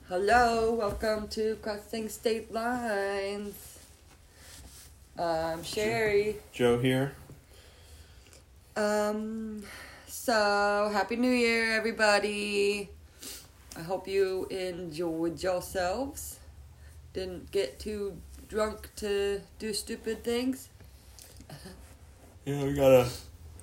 Hello, welcome to Crossing State Lines. I'm Sherry. Joe here. So happy New Year, everybody. I hope you enjoyed yourselves. Didn't get too drunk to do stupid things. Yeah, we got a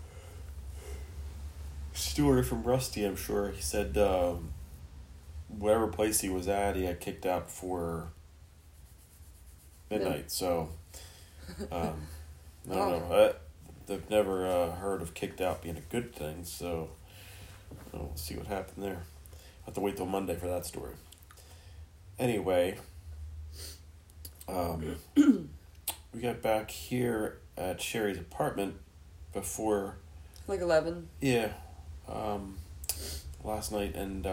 story from Rusty, I'm sure. He said whatever place he was at, he had kicked out before midnight. So, I don't know. I've never heard of kicked out being a good thing, so we'll see what happened there. I'll have to wait till Monday for that story. Anyway, we got back here at Sherry's apartment before... Like 11. Yeah. Last night, and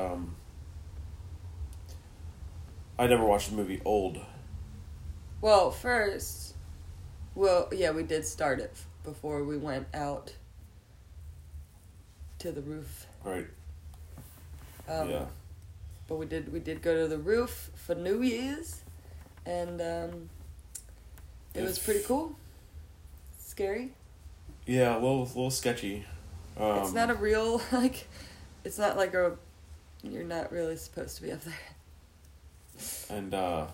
I never watched the movie Old. Well, we did start it before we went out to the roof. Right. Yeah. But we did go to the roof for New Year's, and it was pretty cool. Scary. Yeah, a little sketchy. It's not a real, it's not like you're not really supposed to be up there. And,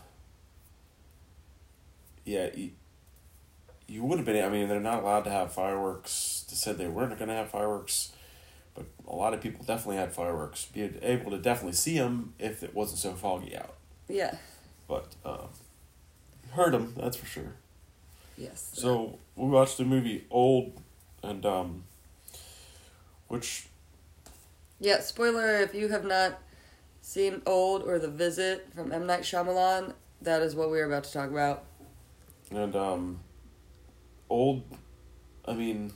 yeah, you would have been, I mean, they're not allowed to have fireworks. They said they weren't going to have fireworks, but a lot of people definitely had fireworks. Be able to definitely see them if it wasn't so foggy out. Yeah. But, heard them, that's for sure. Yes. So, we watched the movie Old, and, which... Yeah, spoiler, if you have not seen Old or The Visit from M. Night Shyamalan, that is what we're about to talk about. And, Old, I mean,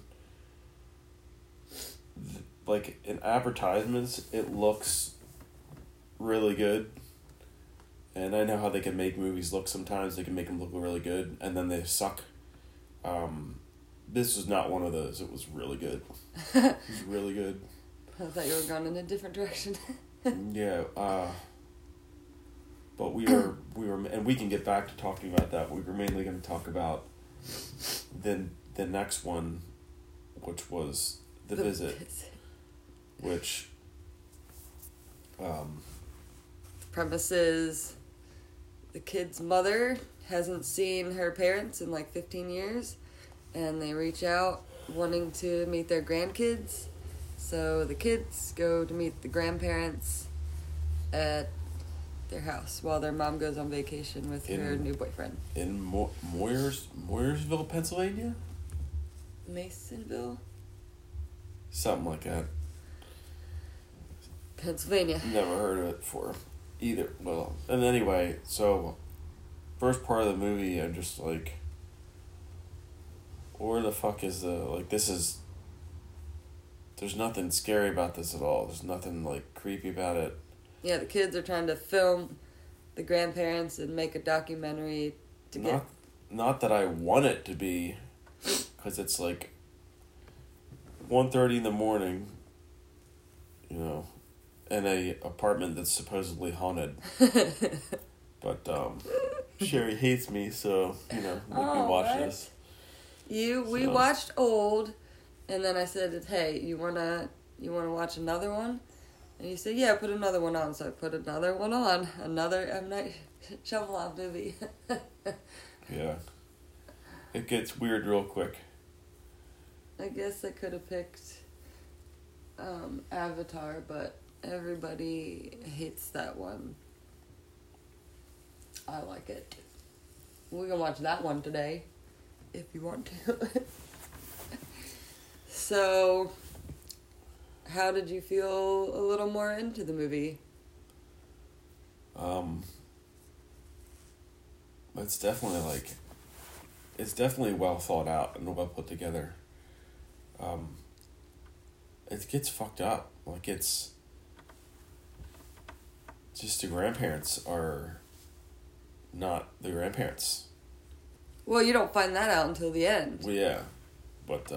like, in advertisements, it looks really good. And I know how they can make movies look sometimes. They can make them look really good, and then they suck. This was not one of those. It was really good. It was really good. I thought you were going in a different direction. Yeah, but we were, and we can get back to talking about that. We were mainly going to talk about the next one, which was The Visit. Which, premises, the kid's mother hasn't seen her parents in 15 years, and they reach out wanting to meet their grandkids. So the kids go to meet the grandparents at their house while their mom goes on vacation with her new boyfriend. In Moyersville, Pennsylvania? Masonville? Something like that. Pennsylvania. Never heard of it before either. Well, and anyway, so first part of the movie, I'm just like, where the fuck is there's nothing scary about this at all. There's nothing creepy about it. Yeah, the kids are trying to film the grandparents and make a documentary to get... Not that I want it to be, because it's 1:30 in the morning, in a apartment that's supposedly haunted. But Sherry hates me, so we can watch this. We watched Old, and then I said, "Hey, you wanna watch another one?" And you said, "Yeah, put another one on." So I put another one on, another M. Night Shyamalan movie. Yeah, it gets weird real quick. I guess I could have picked Avatar, but everybody hates that one. I like it. We can watch that one today, if you want to. So, how did you feel a little more into the movie? It's definitely well thought out and well put together. It gets fucked up. It's just the grandparents are not the grandparents. Well, you don't find that out until the end. Well, yeah, but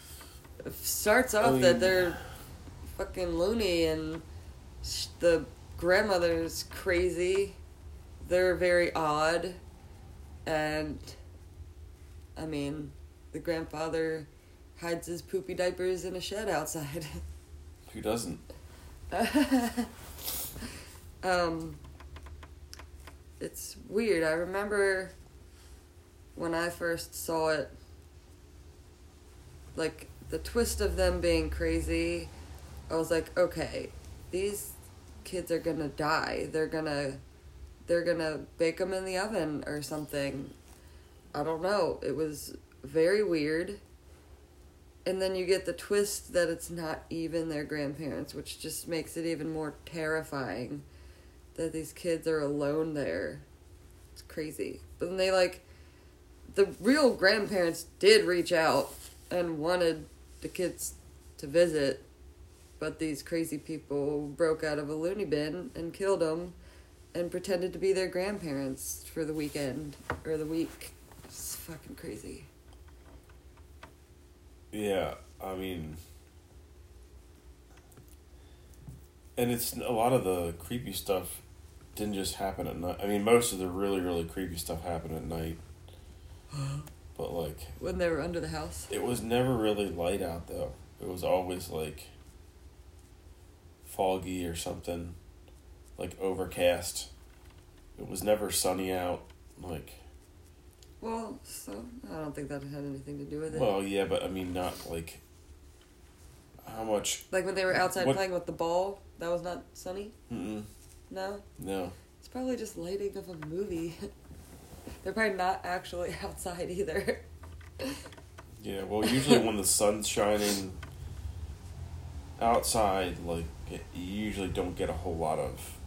it starts off that they're fucking loony, and the grandmother's crazy. They're very odd. And, I mean, the grandfather hides his poopy diapers in a shed outside. Who doesn't? It's weird. I remember when I first saw it, like, the twist of them being crazy, I was like, okay, these kids are gonna die. They're gonna bake them in the oven or something. I don't know. It was very weird. And then you get the twist that it's not even their grandparents, which just makes it even more terrifying that these kids are alone there. It's crazy. But then the real grandparents did reach out and wanted the kids to visit, but these crazy people broke out of a loony bin and killed them and pretended to be their grandparents for the weekend or the week. It's fucking crazy. Yeah, I mean, and it's a lot of the creepy stuff didn't just happen at night. I mean, most of the really, really creepy stuff happened at night. But, like... When they were under the house? It was never really light out, though. It was always, like, foggy or something. Like, overcast. It was never sunny out. Like... Well, so, I don't think that had anything to do with it. Well, yeah, but, I mean, not, like... How much... Like, when they were outside playing with the ball, that was not sunny? Mm-mm. No? No. It's probably just lighting of a movie. They're probably not actually outside either. Yeah, well, usually when the sun's shining outside, like, you usually don't get a whole lot of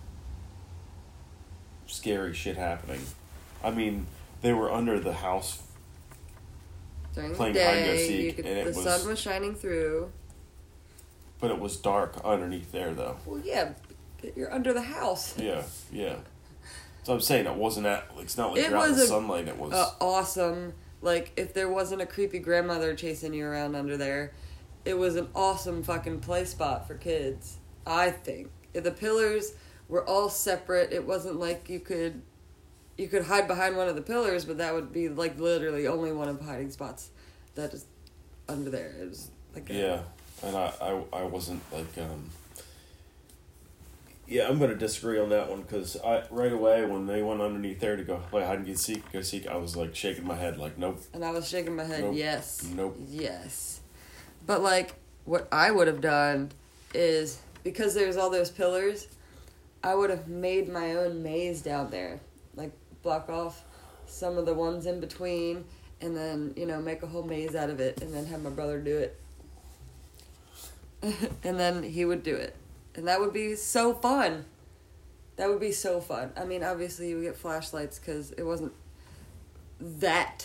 scary shit happening. I mean, they were under the house during playing the hide and go day, seek, and the sun was shining through. But it was dark underneath there, though. Well, yeah, you're under the house. Yeah, yeah. So I'm saying it wasn't it's not like you're out in the sunlight. It was awesome. Like, if there wasn't a creepy grandmother chasing you around under there, it was an awesome fucking play spot for kids, I think. The pillars were all separate. It wasn't like you could hide behind one of the pillars, but that would be, like, literally only one of the hiding spots that is under there. It was like yeah, and I wasn't, like, yeah, I'm going to disagree on that one, because right away, when they went underneath there to go play hide and go seek, I was, like, shaking my head, like, nope. And I was shaking my head, nope. yes. Nope. Yes. But, like, what I would have done is, because there's all those pillars, I would have made my own maze down there. Like, block off some of the ones in between, and then, make a whole maze out of it, and then have my brother do it. And then he would do it. And that would be so fun. That would be so fun. I mean, obviously you would get flashlights because it wasn't that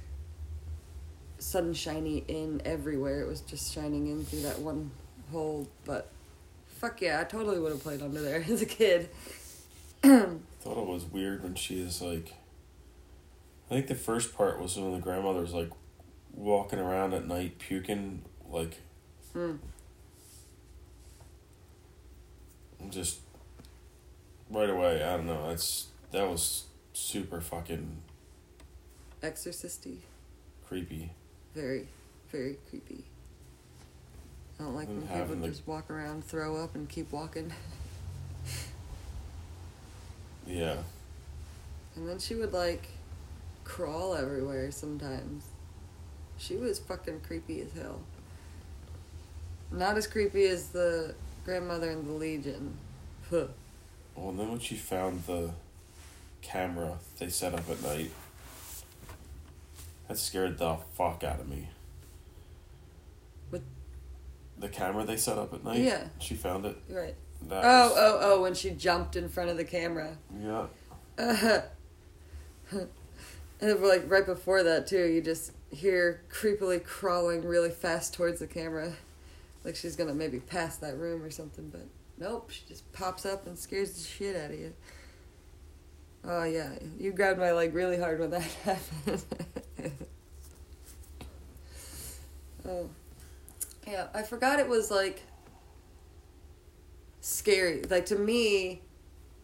sunshiny in everywhere. It was just shining in through that one hole. But fuck yeah, I totally would have played under there as a kid. I thought it was weird when she is like... I think the first part was when the grandmother's like walking around at night puking, like... Just right away, I don't know. That was super fucking exorcisty. Creepy. Very, very creepy. I don't like when people just walk around, throw up, and keep walking. Yeah. And then she would like crawl everywhere sometimes. She was fucking creepy as hell. Not as creepy as the grandmother in the Legion. Huh. Well, and then when she found the camera they set up at night, that scared the fuck out of me. What? The camera they set up at night? Yeah. She found it? Right. Oh, when she jumped in front of the camera. Yeah. And like right before that too, you just hear creepily crawling really fast towards the camera. Like she's gonna maybe pass that room or something, but nope, she just pops up and scares the shit out of you. Oh yeah, you grabbed my leg really hard when that happened. Oh. Yeah, I forgot it was like scary. Like to me,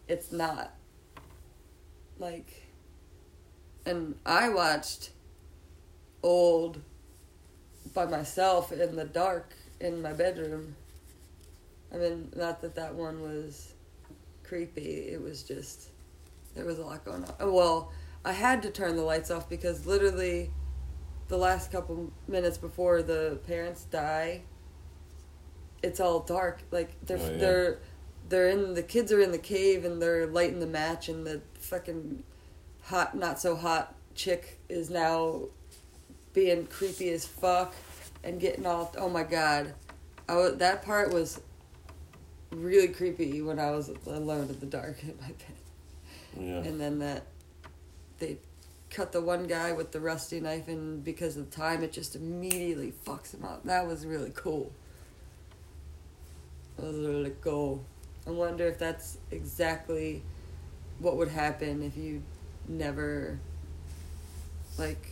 it's not. Like, and I watched Old by myself in the dark in my bedroom. I mean, not that one was creepy. It was just, there was a lot going on. Well, I had to turn the lights off because literally the last couple minutes before the parents die, it's all dark. Like, they're in, the kids are in the cave and they're lighting the match, and the fucking hot, not so hot chick is now being creepy as fuck and getting all, oh my god. That part was really creepy when I was alone in the dark in my bed. Yeah. And then they cut the one guy with the rusty knife, and because of time, it just immediately fucks him up. That was really cool. That was really cool. I wonder if that's exactly what would happen if you never, like,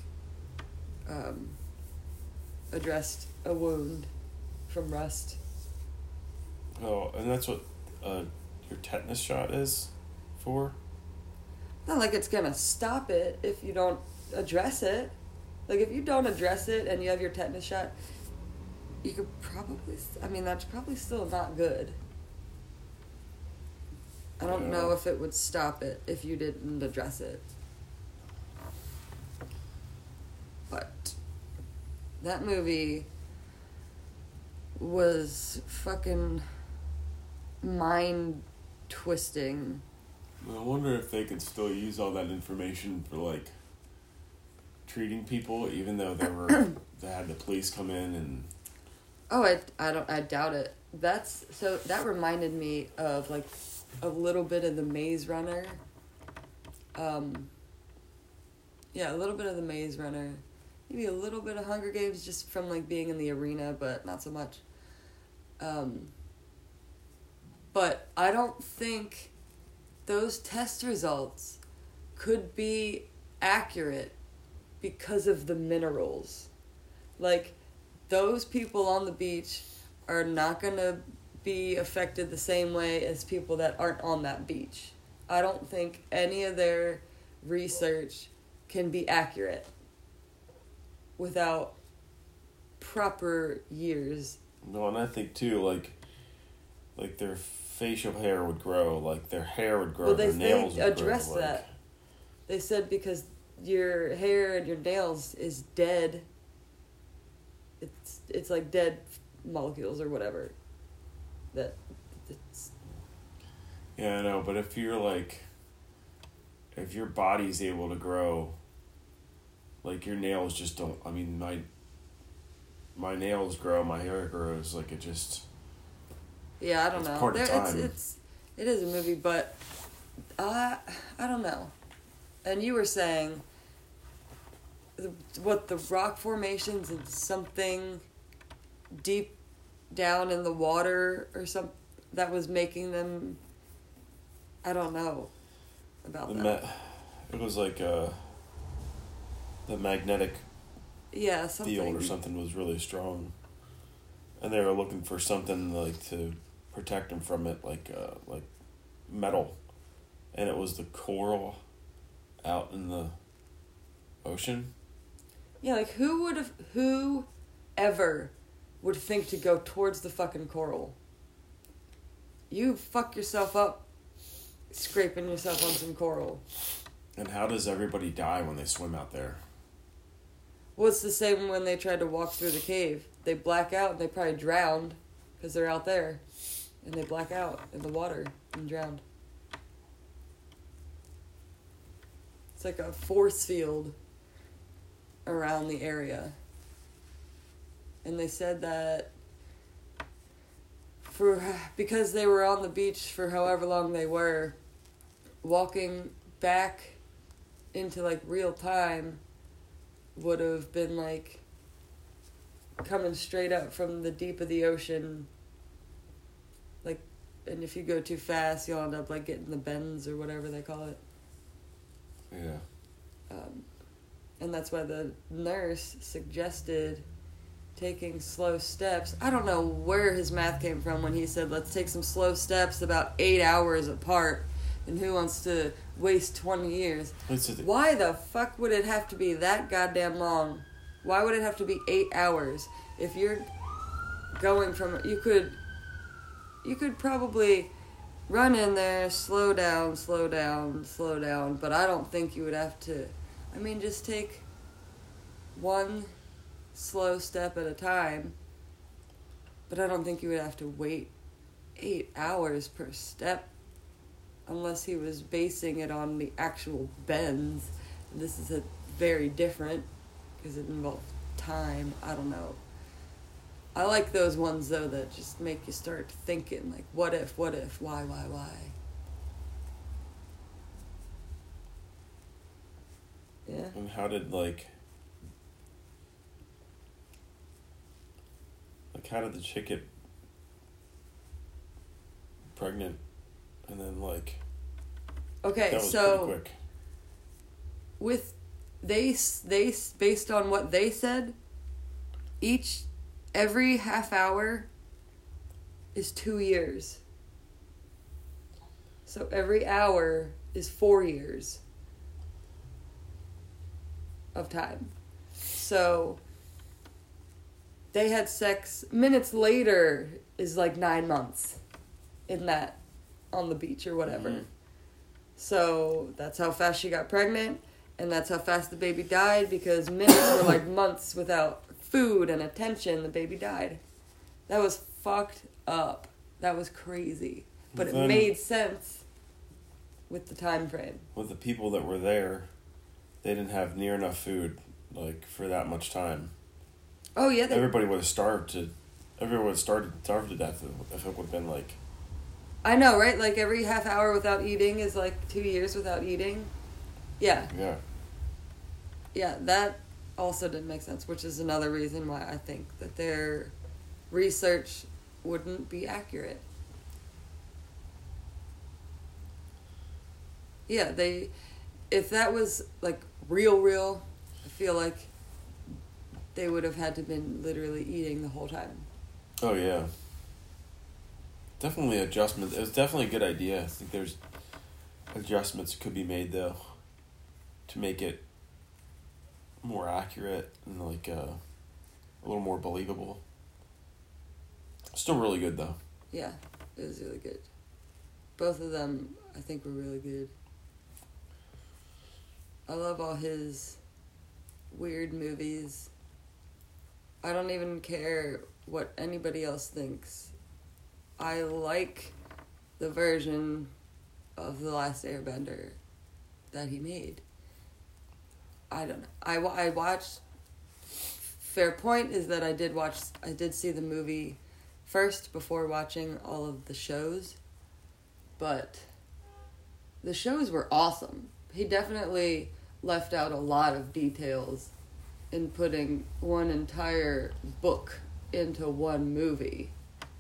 addressed a wound from rust. Oh, and that's what your tetanus shot is for? Not like it's gonna stop it if you don't address it. Like, if you don't address it and you have your tetanus shot, you could probably, I mean, that's probably still not good. I don't know if it would stop it if you didn't address it. But that movie was fucking mind-twisting. I wonder if they could still use all that information for, like, treating people, even though they had the police come in and... Oh, I doubt it. That reminded me of, like, a little bit of the Maze Runner. Yeah, a little bit of the Maze Runner. Maybe a little bit of Hunger Games just from, like, being in the arena, but not so much. But I don't think those test results could be accurate because of the minerals. Like, those people on the beach are not going to be affected the same way as people that aren't on that beach. I don't think any of their research can be accurate without proper years. No, and I think, too, like their facial hair would grow, like, their hair would grow, their nails would grow. They addressed that. They said because your hair and your nails is dead. It's like dead molecules or whatever. Yeah, I know, but if you're like, if your body's able to grow, like, your nails just don't, I mean, my nails grow, my hair grows, like, it just... Yeah, I don't know. Part of time. It is a movie, but I don't know. And you were saying what the rock formations and something deep down in the water or something that was making them. I don't know about that. It was like the magnetic something. field or something was really strong, and they were looking for something like to protect them from it, like metal, and it was the coral out in the ocean. Yeah, like who ever would think to go towards the fucking coral? You fuck yourself up scraping yourself on some coral. And how does everybody die when they swim out there? Well, it's the same when they tried to walk through the cave. They black out and they probably drowned because they're out there. And they black out in the water and drowned. It's like a force field around the area. And they said that because they were on the beach for however long they were, walking back into, like, real time would have been like coming straight up from the deep of the ocean. Like, and if you go too fast, you'll end up, like, getting the bends or whatever they call it. Yeah. And that's why the nurse suggested taking slow steps. I don't know where his math came from when he said, let's take some slow steps about 8 hours apart. And who wants to waste 20 years? What's it? Why the fuck would it have to be that goddamn long? Why would it have to be 8 hours? If you're going from... You could probably run in there, slow down, but I don't think you would have to... I mean, just take one slow step at a time. But I don't think you would have to wait 8 hours per step unless he was basing it on the actual bends. This is a very different because it involves time. I don't know. I like those ones, though, that just make you start thinking, like, what if, why? Yeah. And how did, how did the chick get pregnant? And then, Okay, that was so... pretty quick. With... They, based on what they said, every half hour is 2 years. So every hour is 4 years of time. So they had sex minutes later is 9 months in that on the beach or whatever. Mm-hmm. So that's how fast she got pregnant, and that's how fast the baby died, because minutes were months without food and attention. The baby died. That was fucked up. That was crazy. But it made sense with the time frame. With the people that were there, they didn't have near enough food, for that much time. Oh, yeah. Everybody would have starved to... Everyone would have starved to death if it would have been I know, right? Every half hour without eating is 2 years without eating. Yeah. Yeah. Yeah, that also didn't make sense, which is another reason why I think that their research wouldn't be accurate. Yeah, if that was real, I feel like they would have had to been literally eating the whole time. Oh, yeah. Definitely adjustment. It was definitely a good idea. I think there's adjustments could be made, though, to make it more accurate and a little more believable. Still really good, though. Yeah, it was really good. Both of them, I think, were really good. I love all his weird movies. I don't even care what anybody else thinks. I like the version of The Last Airbender that he made. I don't know. I watched... Fair point is that I did see the movie first before watching all of the shows. But the shows were awesome. He definitely left out a lot of details in putting one entire book into one movie.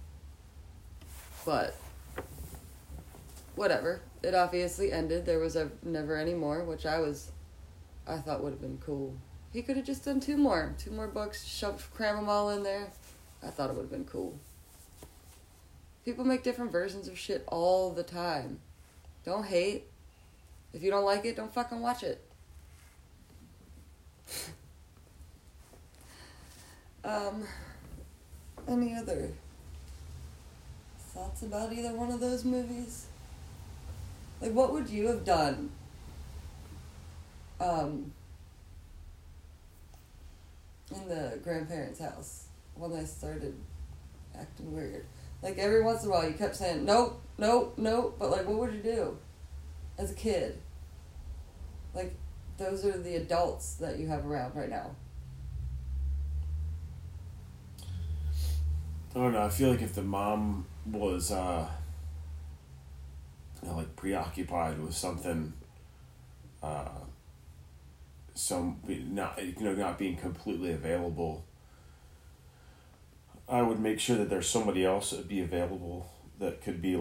But whatever. It obviously ended. There was never any more, which I thought would have been cool. He could have just done two more books, cram them all in there. I thought it would have been cool. People make different versions of shit all the time. Don't hate. If you don't like it, don't fucking watch it. Any other thoughts about either one of those movies? What would you have done? In the grandparents' house when they started acting weird. Every once in a while you kept saying, nope, nope, nope, but what would you do as a kid? Those are the adults that you have around right now. I don't know. I feel if the mom was, preoccupied with something, not being completely available, I would make sure that there's somebody else that would be available that could be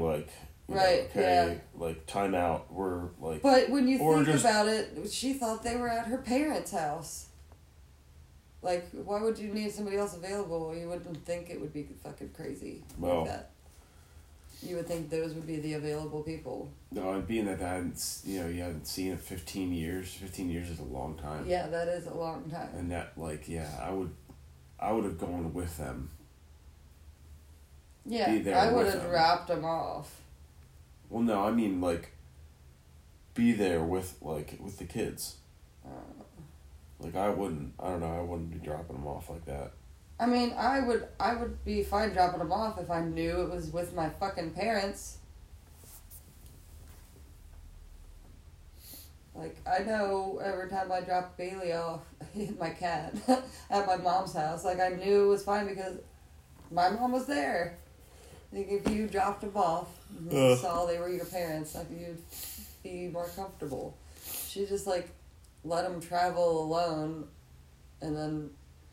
time out. We're But when you think about it, she thought they were at her parents' house. Why would you need somebody else available? You wouldn't think it would be fucking crazy like that. You would think those would be the available people. No, and being that you hadn't seen it 15 years. 15 years is a long time. Yeah, that is a long time. And that, I would have gone with them. Yeah, be there I would with have them. dropped them off. Well, no, I mean, be there with the kids. I wouldn't be dropping them off like that. I mean, I would be fine dropping them off if I knew it was with my fucking parents. I know every time I dropped Bailey off, my cat, at my mom's house, I knew it was fine because my mom was there. If you dropped them off and you saw they were your parents, you'd be more comfortable. She just, let them travel alone, and then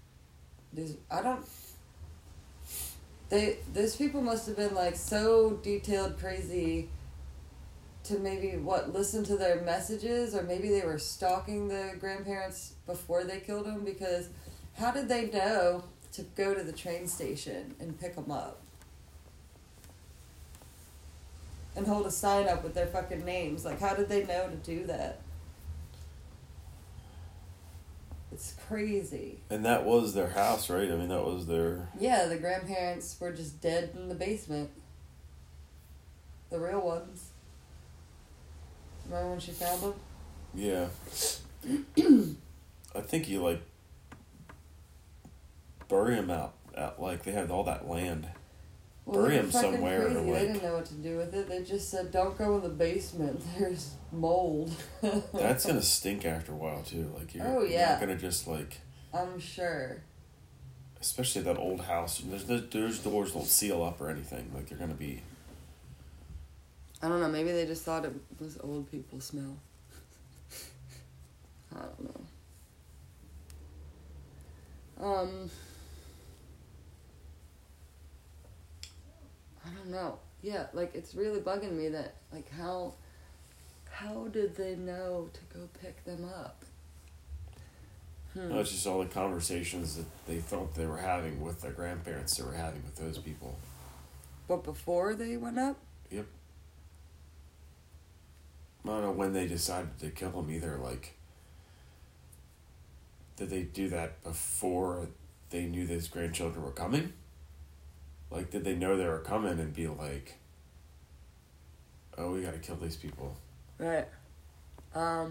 those people must have been, so detailed crazy to maybe, listen to their messages, or maybe they were stalking the grandparents before they killed them, because how did they know to go to the train station and pick them up? And hold a sign up with their fucking names. How did they know to do that? It's crazy. And that was their house, right? I mean, that was their... Yeah, the grandparents were just dead in the basement. The real ones. Remember when she found them? Yeah. I think you, bury them out, they had all that land. Well, bury they were them fucking somewhere. crazy. They didn't know what to do with it. They just said, don't go in the basement. There's mold. That's going to stink after a while, too. You're not going to just, I'm sure. Especially that old house. Those doors don't seal up or anything. They're going to be... I don't know. Maybe they just thought it was old people smell. I don't know. I don't know. Yeah, it's really bugging me that, how did they know to go pick them up? No, it's just all the conversations that they thought they were having with their grandparents they were having with those people. What, before they went up? Yep. I don't know when they decided to kill them either. Did they do that before they knew those grandchildren were coming? Did they know they were coming and be oh, we gotta kill these people? Right. I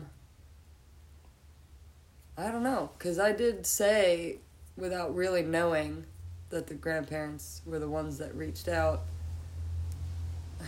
don't know, because I did say, without really knowing, that the grandparents were the ones that reached out. I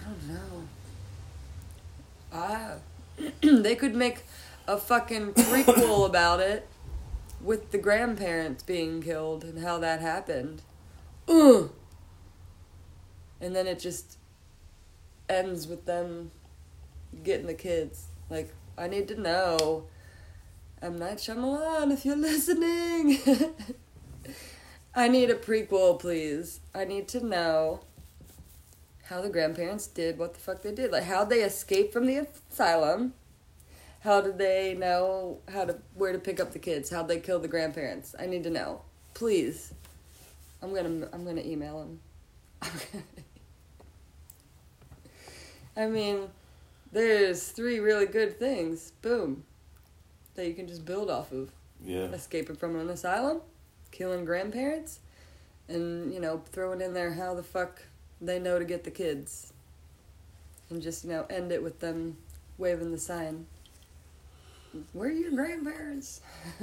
don't know. They could make a fucking prequel about it with the grandparents being killed and how that happened. Ugh. And then it just ends with them getting the kids. I need to know. M. Night Shyamalan, if you're listening. I need a prequel, please. I need to know how the grandparents did what the fuck they did. How'd they escape from the asylum? How did they know where to pick up the kids? How'd they kill the grandparents? I need to know. Please. I'm gonna email them. I mean, there's 3 really good things. Boom. That you can just build off of. Yeah. Escaping from an asylum, killing grandparents, and, throwing in there how the fuck they know to get the kids. And just, end it with them waving the sign. Where are your grandparents?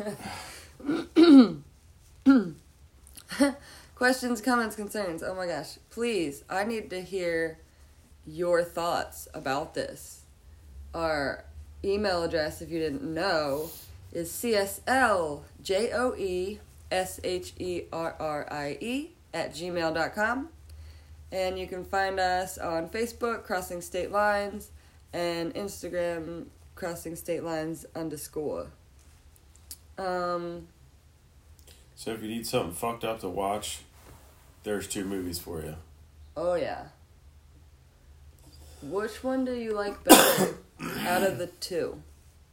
Questions, comments, concerns. Oh my gosh. Please, I need to hear your thoughts about this. Our email address, if you didn't know, is csljoesherrie@gmail.com. And you can find us on Facebook, Crossing State Lines, and Instagram, Crossing State Lines _ So if you need something fucked up to watch, there's 2 movies for you. Oh yeah. Which one do you like better out of the 2?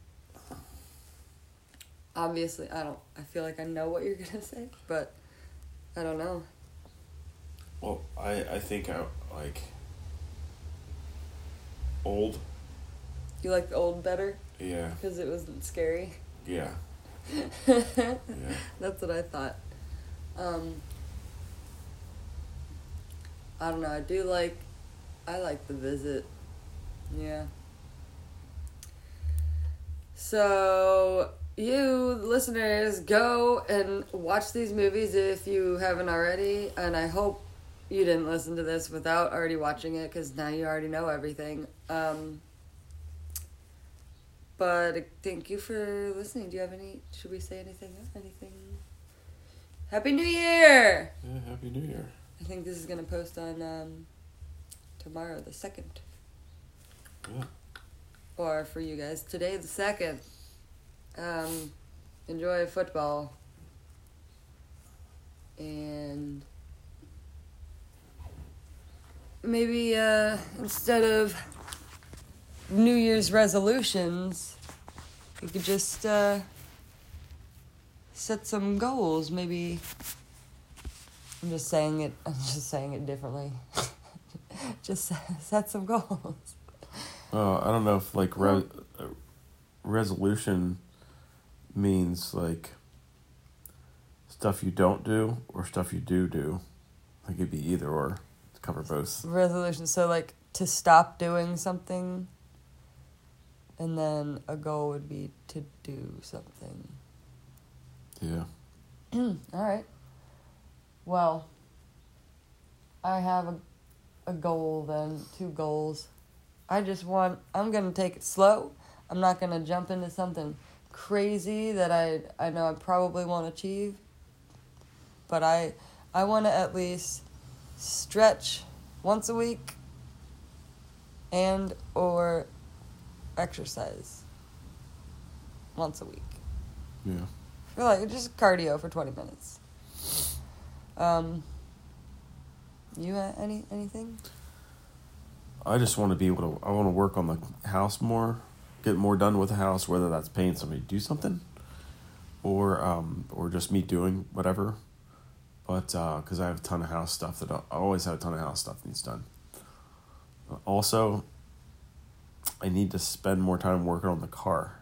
Obviously, I feel like I know what you're gonna say, but I don't know. Well, I think Old. You like old better? Yeah. Because it wasn't scary? Yeah. Yeah. That's what I thought. I don't know. I like The Visit. Yeah. So, you listeners, go and watch these movies if you haven't already. And I hope you didn't listen to this without already watching it, because now you already know everything. But thank you for listening. Do you have should we say anything? Happy New Year! Yeah, Happy New Year. I think this is going to post on tomorrow, the 2nd. Yeah. Or for you guys, today, the 2nd. Enjoy football. And maybe instead of New Year's resolutions, you could just set some goals. Maybe I'm just saying it differently. Just set some goals. I don't know if like resolution means like stuff you don't do or stuff you do. Like it'd be either or to cover both. Resolution. So like to stop doing something, and then a goal would be to do something. Yeah. All right. Well, I have a goal then, 2 goals. I'm going to take it slow. I'm not going to jump into something crazy that I know I probably won't achieve. But I want to at least stretch once a week and or exercise once a week. Yeah. For like just cardio for 20 minutes. You anything? I just want to be able to. I want to work on the house more, get more done with the house. Whether that's paying somebody to do something, or just me doing whatever. But because I have a ton of house stuff I always have a ton of house stuff needs done. Also, I need to spend more time working on the car.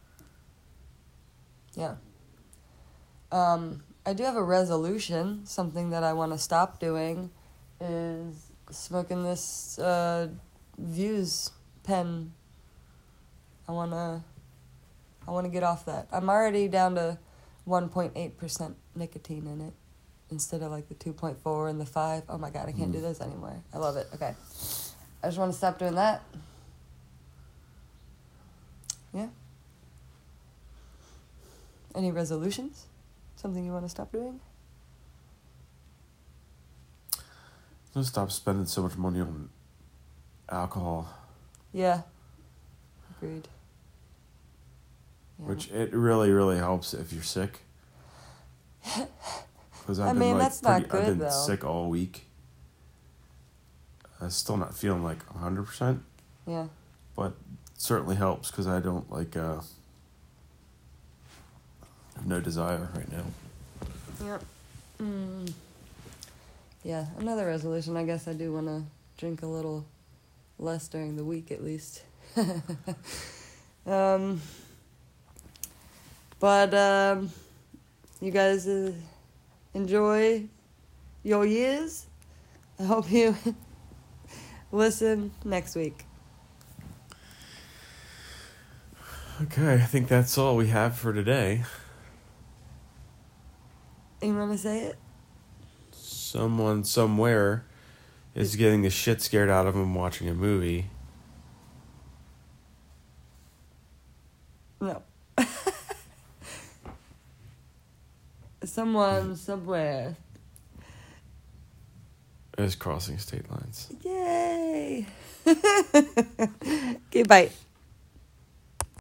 Yeah. I do have a resolution. Something that I want to stop doing is smoking this Vuse pen. I wanna get off that. I'm already down to 1.8% nicotine in it instead of like the 2.4 and the 5. Oh my god, I can't do those anymore. I love it. Okay. I just want to stop doing that. Yeah. Any resolutions? Something you want to stop doing? I'm gonna stop spending so much money on alcohol. Yeah. Agreed. Yeah. Which it really, really helps if you're sick. Because I've been sick all week. I'm still not feeling like 100%. Yeah. But it certainly helps because I don't have no desire right now. Yep. Yeah, another resolution. I guess I do want to drink a little less during the week at least. But you guys enjoy your years. I hope you listen next week. Okay, I think that's all we have for today. You want to say it? Someone somewhere is getting the shit scared out of them watching a movie. No. Someone somewhere is crossing state lines. Yay! Okay, bye.